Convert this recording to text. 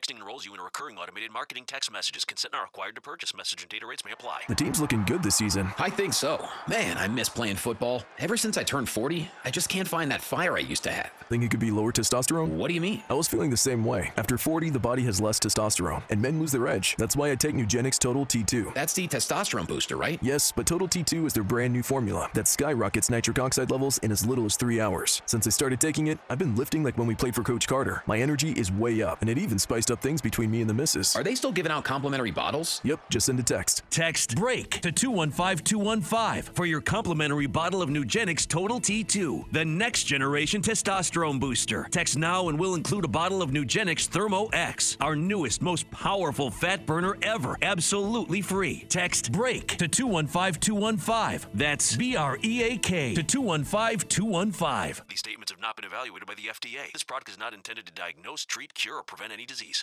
Texting enrolls you in a recurring automated marketing text messages. Consent not required to purchase. Message and data rates may apply. The team's looking good this season. I think so. Man, I miss playing football. Ever since I turned 40, I just can't find that fire I used to have. Think it could be lower testosterone? What do you mean? I was feeling the same way. After 40, the body has less testosterone, and men lose their edge. That's why I take Nugenix Total T2. That's the testosterone booster, right? Yes, but Total T2 is their brand new formula that skyrockets nitric oxide levels in as little as 3 hours. Since I started taking it, I've been lifting like when we played for Coach Carter. My energy is way up, and it even spiced up things between me and the missus. Are they still giving out complimentary bottles? Yep, just send a text. Text BREAK to 215-215 for your complimentary bottle of Nugenix Total T2, the next generation testosterone booster. Text now and we'll include a bottle of Nugenix Thermo X, our newest, most powerful fat burner ever, absolutely free. Text BREAK to 215-215. That's BREAK to 215-215. These statements have not been evaluated by the FDA. This product is not intended to diagnose, treat, cure, or prevent any disease.